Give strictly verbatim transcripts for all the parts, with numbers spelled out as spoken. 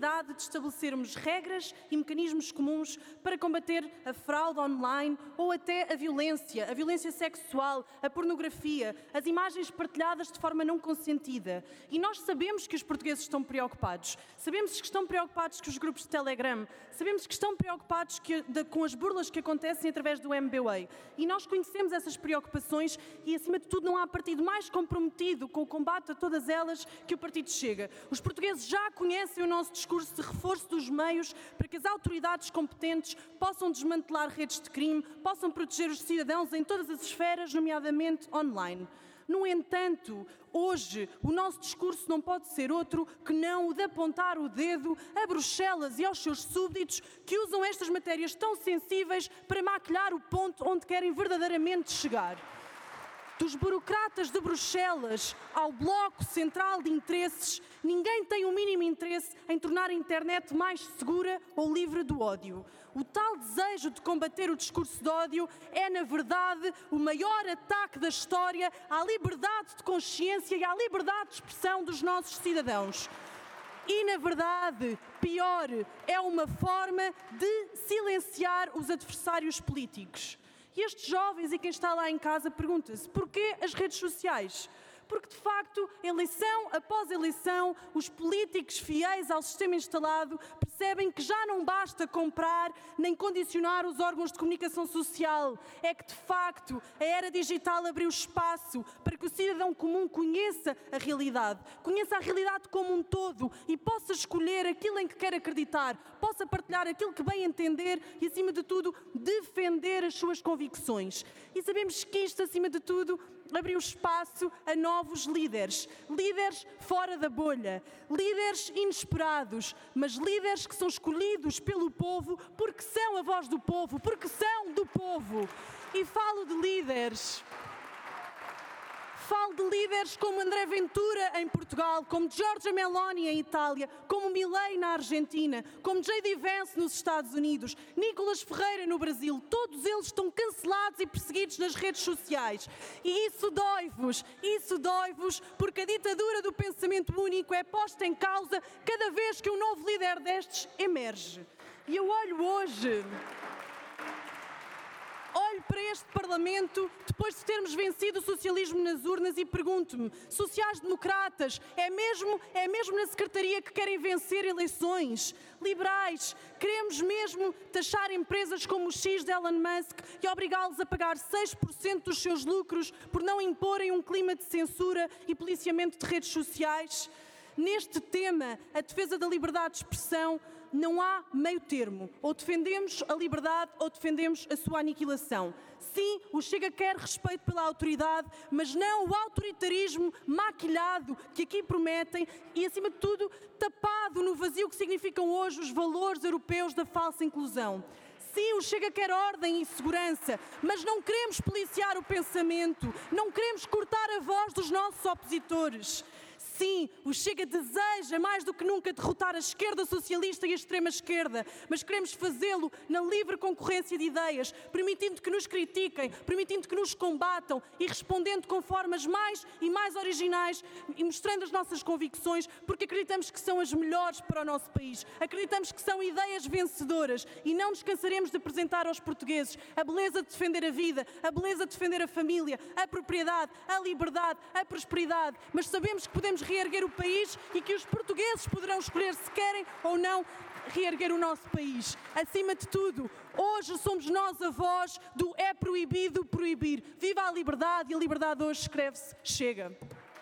necessidade de estabelecermos regras e mecanismos comuns para combater a fraude online ou até a violência, a violência sexual, a pornografia, as imagens partilhadas de forma não consentida. E nós sabemos que os portugueses estão preocupados. Sabemos que estão preocupados com os grupos de Telegram. Sabemos que estão preocupados que, de, com as burlas que acontecem através do M B W A. E nós conhecemos essas preocupações e, acima de tudo, não há partido mais comprometido com o combate a todas elas que o Partido Chega. Os portugueses já conhecem o nosso discurso de reforço dos meios para que as autoridades competentes possam desmantelar redes de crime, possam proteger os cidadãos em todas as esferas, nomeadamente online. No entanto, hoje, o nosso discurso não pode ser outro que não o de apontar o dedo a Bruxelas e aos seus súbditos que usam estas matérias tão sensíveis para maquilhar o ponto onde querem verdadeiramente chegar. Dos burocratas de Bruxelas ao Bloco Central de Interesses, ninguém tem o mínimo interesse em tornar a internet mais segura ou livre do ódio. O tal desejo de combater o discurso de ódio é, na verdade, o maior ataque da história à liberdade de consciência e à liberdade de expressão dos nossos cidadãos. E, na verdade, pior, é uma forma de silenciar os adversários políticos. E estes jovens e quem está lá em casa pergunta-se porquê as redes sociais? Porque, de facto, eleição após eleição, os políticos fiéis ao sistema instalado percebem que já não basta comprar nem condicionar os órgãos de comunicação social. É que, de facto, a era digital abriu espaço para que o cidadão comum conheça a realidade, conheça a realidade como um todo e possa escolher aquilo em que quer acreditar, possa partilhar aquilo que bem entender e, acima de tudo, defender as suas convicções. E sabemos que isto, acima de tudo, abriu espaço a novos líderes, líderes fora da bolha, líderes inesperados, mas líderes que são escolhidos pelo povo porque são a voz do povo, porque são do povo. E falo de líderes... Falo de líderes como André Ventura em Portugal, como Giorgia Meloni em Itália, como Milei na Argentina, como J D Vance nos Estados Unidos, Nicolas Ferreira no Brasil. Todos eles estão cancelados e perseguidos nas redes sociais. E isso dói-vos, isso dói-vos, porque a ditadura do pensamento único é posta em causa cada vez que um novo líder destes emerge. E eu olho hoje... Olho para este Parlamento, depois de termos vencido o socialismo nas urnas e pergunto-me, sociais-democratas, é mesmo, é mesmo na Secretaria que querem vencer eleições? Liberais, queremos mesmo taxar empresas como o X de Elon Musk e obrigá-los a pagar seis por cento dos seus lucros por não imporem um clima de censura e policiamento de redes sociais? Neste tema, a defesa da liberdade de expressão, não há meio termo. Ou defendemos a liberdade ou defendemos a sua aniquilação. Sim, o Chega quer respeito pela autoridade, mas não o autoritarismo maquilhado que aqui prometem e, acima de tudo, tapado no vazio que significam hoje os valores europeus da falsa inclusão. Sim, o Chega quer ordem e segurança, mas não queremos policiar o pensamento, não queremos cortar a voz dos nossos opositores. Sim, o Chega deseja mais do que nunca derrotar a esquerda socialista e a extrema-esquerda, mas queremos fazê-lo na livre concorrência de ideias, permitindo que nos critiquem, permitindo que nos combatam e respondendo com formas mais e mais originais e mostrando as nossas convicções, porque acreditamos que são as melhores para o nosso país. Acreditamos que são ideias vencedoras e não nos cansaremos de apresentar aos portugueses a beleza de defender a vida, a beleza de defender a família, a propriedade, a liberdade, a prosperidade, mas sabemos que podemos reerguer o país e que os portugueses poderão escolher se querem ou não reerguer o nosso país. Acima de tudo, hoje somos nós a voz do é proibido proibir. Viva a liberdade e a liberdade hoje escreve-se Chega.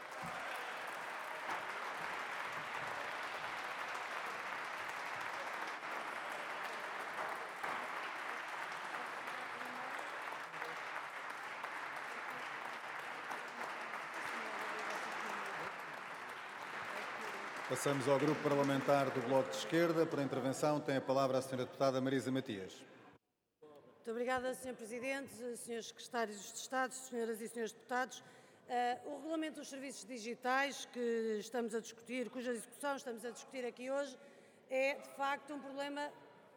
Passamos ao Grupo Parlamentar do Bloco de Esquerda. Para a intervenção tem a palavra a senhora Deputada Marisa Matias. Muito obrigada, senhor Presidente, senhores Secretários de Estado, senhoras e senhores Deputados. Uh, o Regulamento dos Serviços Digitais que estamos a discutir, cuja execução estamos a discutir aqui hoje, é de facto um problema...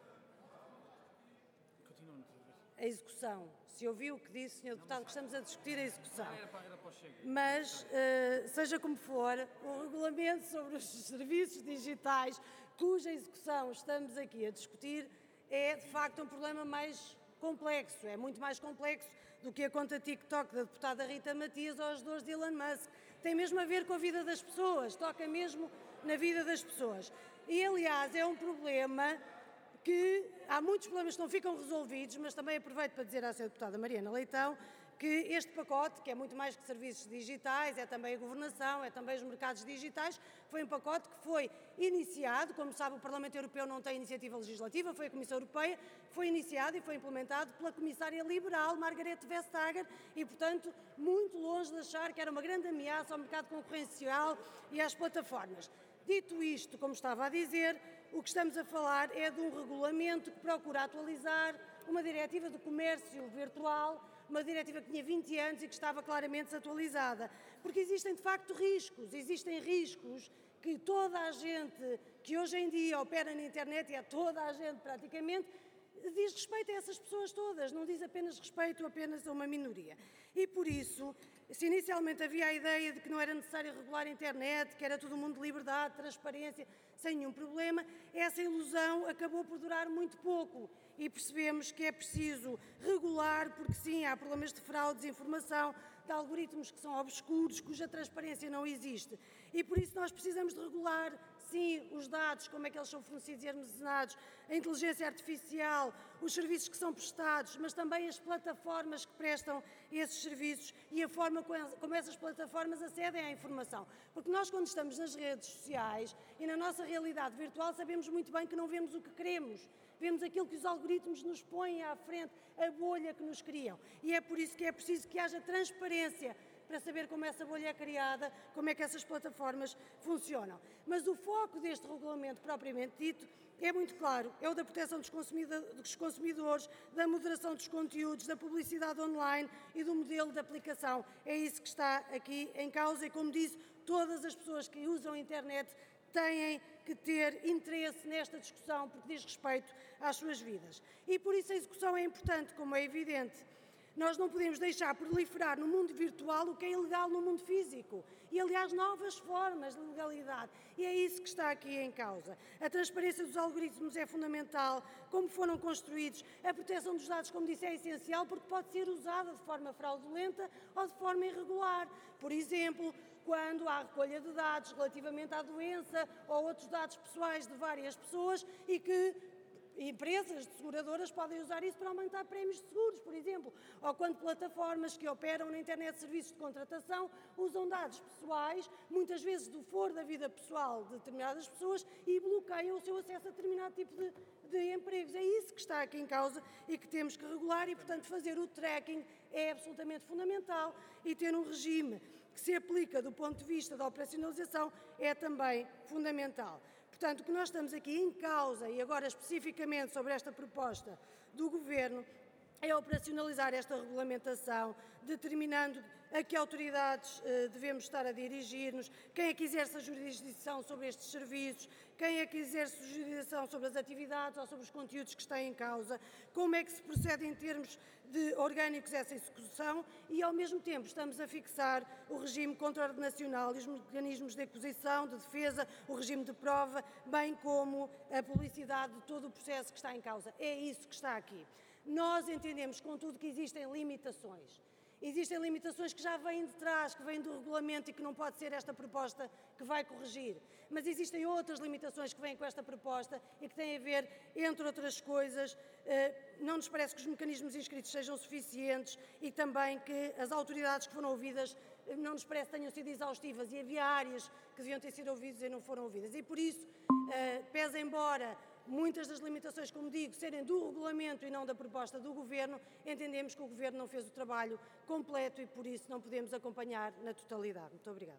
A execução. Se ouviu o que disse, senhor Deputado, que estamos a discutir a execução. Mas, uh, seja como for, o regulamento sobre os serviços digitais cuja execução estamos aqui a discutir, é de facto um problema mais complexo, é muito mais complexo do que a conta TikTok da deputada Rita Matias ou as dores de Elon Musk. Tem mesmo a ver com a vida das pessoas, toca mesmo na vida das pessoas. E, aliás, é um problema que há muitos problemas que não ficam resolvidos, mas também aproveito para dizer à senhora deputada Mariana Leitão que este pacote, que é muito mais que serviços digitais, é também a governação, é também os mercados digitais, foi um pacote que foi iniciado, como sabe o Parlamento Europeu não tem iniciativa legislativa, foi a Comissão Europeia, foi iniciado e foi implementado pela Comissária Liberal, Margrethe Vestager, e portanto muito longe de achar que era uma grande ameaça ao mercado concorrencial e às plataformas. Dito isto, como estava a dizer, o que estamos a falar é de um regulamento que procura atualizar uma diretiva do comércio virtual, uma diretiva que tinha vinte anos e que estava claramente desatualizada. Porque existem, de facto, riscos. Existem riscos que toda a gente que hoje em dia opera na internet, e é toda a gente praticamente, diz respeito a essas pessoas todas, não diz apenas respeito apenas a uma minoria. E por isso, se inicialmente havia a ideia de que não era necessário regular a internet, que era todo um mundo de liberdade, transparência, sem nenhum problema, essa ilusão acabou por durar muito pouco e percebemos que é preciso regular, porque sim, há problemas de fraude, desinformação, de algoritmos que são obscuros, cuja transparência não existe. E por isso nós precisamos de regular, sim, os dados, como é que eles são fornecidos e armazenados, a inteligência artificial, os serviços que são prestados, mas também as plataformas que prestam esses serviços e a forma como essas plataformas acedem à informação. Porque nós, quando estamos nas redes sociais e na nossa realidade virtual, sabemos muito bem que não vemos o que queremos. Vemos aquilo que os algoritmos nos põem à frente, a bolha que nos criam. E é por isso que é preciso que haja transparência para saber como essa bolha é criada, como é que essas plataformas funcionam. Mas o foco deste regulamento propriamente dito é muito claro, é o da proteção dos consumidores, da moderação dos conteúdos, da publicidade online e do modelo de aplicação. É isso que está aqui em causa e, como disse, todas as pessoas que usam a internet têm que ter interesse nesta discussão, porque diz respeito às suas vidas. E por isso a execução é importante, como é evidente. Nós não podemos deixar proliferar no mundo virtual o que é ilegal no mundo físico. E, aliás, novas formas de legalidade. E é isso que está aqui em causa. A transparência dos algoritmos é fundamental, como foram construídos. A proteção dos dados, como disse, é essencial, porque pode ser usada de forma fraudulenta ou de forma irregular. Por exemplo, quando há recolha de dados relativamente à doença ou outros dados pessoais de várias pessoas e que empresas de seguradoras podem usar isso para aumentar prémios de seguros, por exemplo, ou quando plataformas que operam na internet serviços de contratação usam dados pessoais, muitas vezes do foro da vida pessoal de determinadas pessoas e bloqueiam o seu acesso a determinado tipo de, de empregos. É isso que está aqui em causa e que temos que regular e, portanto, fazer o tracking é absolutamente fundamental e ter um regime que se aplica do ponto de vista da operacionalização é também fundamental. Portanto, o que nós estamos aqui em causa, e agora especificamente sobre esta proposta do Governo, é operacionalizar esta regulamentação, determinando a que autoridades eh, devemos estar a dirigir-nos, quem é que exerce a jurisdição sobre estes serviços, quem é que exerce a jurisdição sobre as atividades ou sobre os conteúdos que estão em causa, como é que se procede em termos de orgânicos essa execução e, ao mesmo tempo, estamos a fixar o regime contraordenacional e os mecanismos de acusação, de defesa, o regime de prova, bem como a publicidade de todo o processo que está em causa. É isso que está aqui. Nós entendemos, contudo, que existem limitações. Existem limitações que já vêm de trás, que vêm do regulamento e que não pode ser esta proposta que vai corrigir. Mas existem outras limitações que vêm com esta proposta e que têm a ver, entre outras coisas, não nos parece que os mecanismos inscritos sejam suficientes e também que as autoridades que foram ouvidas não nos parece que tenham sido exaustivas e havia áreas que deviam ter sido ouvidas e não foram ouvidas. E por isso, pese embora muitas das limitações, como digo, serem do regulamento e não da proposta do Governo, entendemos que o Governo não fez o trabalho completo e por isso não podemos acompanhar na totalidade. Muito obrigada.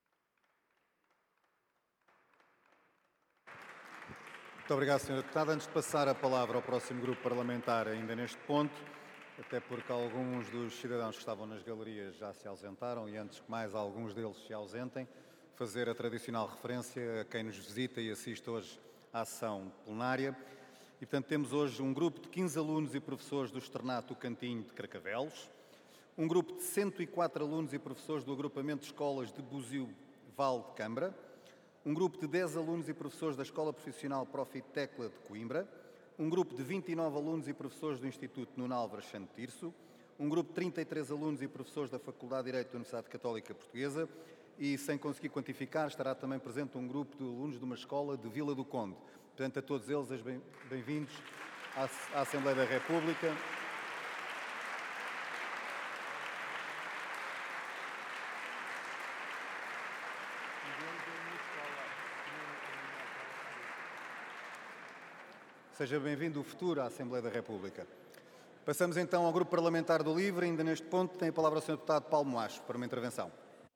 Muito obrigado, senhora Deputada. Antes de passar a palavra ao próximo grupo parlamentar, ainda neste ponto, até porque alguns dos cidadãos que estavam nas galerias já se ausentaram e antes que mais alguns deles se ausentem, fazer a tradicional referência a quem nos visita e assiste hoje à sessão plenária. E, portanto, temos hoje um grupo de quinze alunos e professores do Externato Cantinho de Carcavelos, um grupo de cento e quatro alunos e professores do agrupamento de escolas de Buzio Val de Câmara, um grupo de dez alunos e professores da Escola Profissional Profit Tecla de Coimbra, um grupo de vinte e nove alunos e professores do Instituto Nuno Álvares Santo Tirso, um grupo de trinta e três alunos e professores da Faculdade de Direito da Universidade Católica Portuguesa e, sem conseguir quantificar, estará também presente um grupo de alunos de uma escola de Vila do Conde. Portanto, a todos eles, bem-vindos à Assembleia da República. Seja bem-vindo o futuro à Assembleia da República. Passamos então ao Grupo Parlamentar do LIVRE. Ainda neste ponto tem a palavra o senhor Deputado Paulo Moacho para uma intervenção.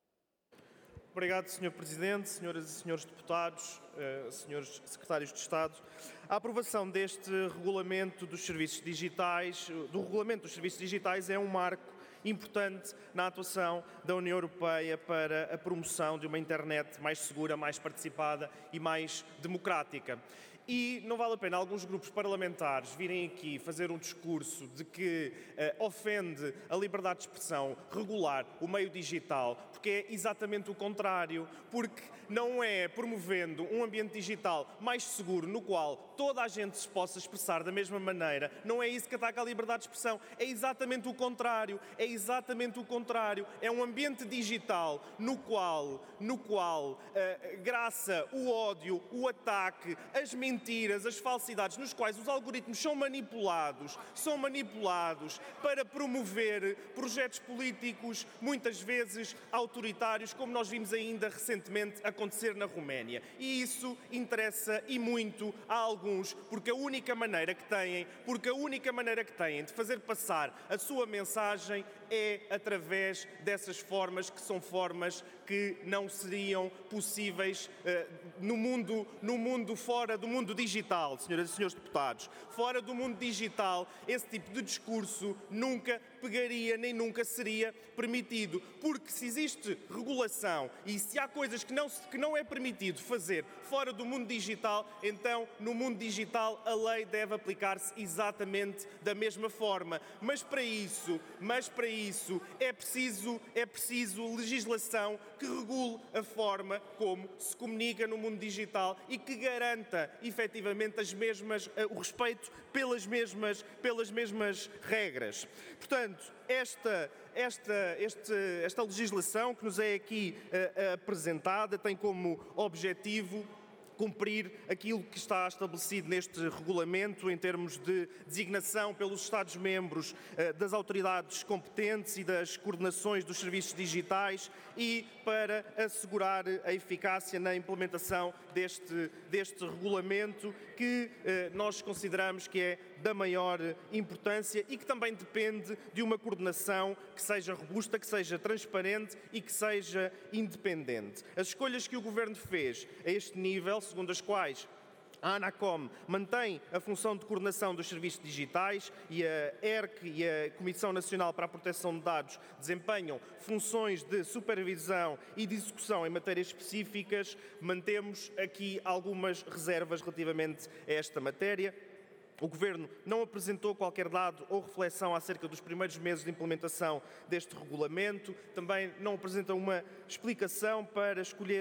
Obrigado, senhor Presidente, senhoras e senhores deputados, uh, senhores secretários de Estado. A aprovação deste regulamento dos serviços digitais, do regulamento dos serviços digitais, é um marco importante na atuação da União Europeia para a promoção de uma internet mais segura, mais participada e mais democrática. E não vale a pena alguns grupos parlamentares virem aqui fazer um discurso de que uh, ofende a liberdade de expressão regular o meio digital, porque é exatamente o contrário, porque não é promovendo um ambiente digital mais seguro no qual toda a gente se possa expressar da mesma maneira, não é isso que ataca a liberdade de expressão, é exatamente o contrário, é exatamente o contrário, é um ambiente digital no qual, no qual uh, graça o ódio, o ataque, as mentiras, mentiras, as falsidades, nos quais os algoritmos são manipulados, são manipulados para promover projetos políticos, muitas vezes autoritários, como nós vimos ainda recentemente acontecer na Roménia. E isso interessa e muito a alguns, porque a única maneira que têm, porque a única maneira que têm de fazer passar a sua mensagem é através dessas formas que são formas que não seriam possíveis uh, no mundo, no mundo fora do mundo digital, senhoras e senhores deputados. Fora do mundo digital, esse tipo de discurso nunca pegaria nem nunca seria permitido, porque se existe regulação e se há coisas que não, que não é permitido fazer fora do mundo digital, então no mundo digital a lei deve aplicar-se exatamente da mesma forma. Mas para isso, mas para isso é preciso, é preciso legislação que regule a forma como se comunica no mundo digital e que garanta efetivamente as mesmas, o respeito pelas mesmas, pelas mesmas regras. Portanto, esta, esta, este, esta legislação que nos é aqui uh, apresentada tem como objetivo cumprir aquilo que está estabelecido neste regulamento em termos de designação pelos Estados-membros uh, das autoridades competentes e das coordenações dos serviços digitais e para assegurar a eficácia na implementação deste, deste regulamento que uh, nós consideramos que é da maior importância e que também depende de uma coordenação que seja robusta, que seja transparente e que seja independente. As escolhas que o Governo fez a este nível, segundo as quais a ANACOM mantém a função de coordenação dos serviços digitais e a E R C e a Comissão Nacional para a Proteção de Dados desempenham funções de supervisão e de execução em matérias específicas, mantemos aqui algumas reservas relativamente a esta matéria. O Governo não apresentou qualquer dado ou reflexão acerca dos primeiros meses de implementação deste regulamento, também não apresenta uma explicação para escolher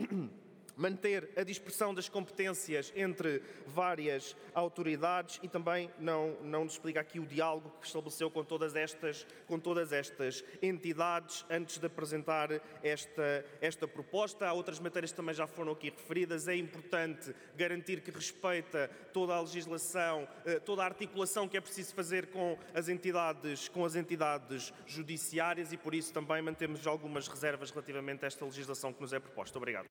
manter a dispersão das competências entre várias autoridades e também não, não nos explica aqui o diálogo que estabeleceu com todas estas, com todas estas entidades antes de apresentar esta, esta proposta. Há outras matérias que também já foram aqui referidas. É importante garantir que respeita toda a legislação, toda a articulação que é preciso fazer com as entidades, com as entidades judiciárias e por isso também mantemos algumas reservas relativamente a esta legislação que nos é proposta. Obrigado.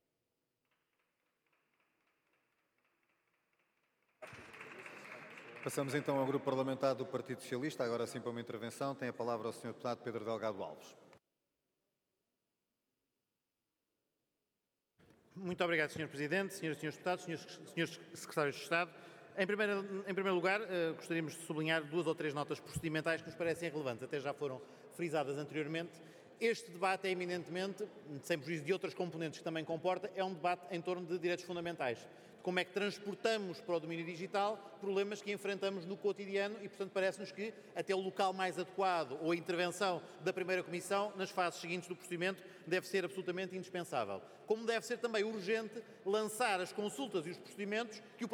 Passamos então ao Grupo Parlamentar do Partido Socialista. Agora sim para uma intervenção. Tem a palavra o senhor Deputado Pedro Delgado Alves. Muito obrigado, senhor Presidente, senhoras e senhores deputados, senhores, senhores secretários de Estado. Em primeiro, em primeiro lugar, uh, gostaríamos de sublinhar duas ou três notas procedimentais que nos parecem relevantes, até já foram frisadas anteriormente. Este debate é eminentemente, sem prejuízo de outras componentes que também comporta, é um debate em torno de direitos fundamentais. De como é que transportamos para o domínio digital problemas que enfrentamos no cotidiano e, portanto, parece-nos que até o local mais adequado ou a intervenção da primeira Comissão nas fases seguintes do procedimento deve ser absolutamente indispensável. Como deve ser também urgente lançar as consultas e os procedimentos que o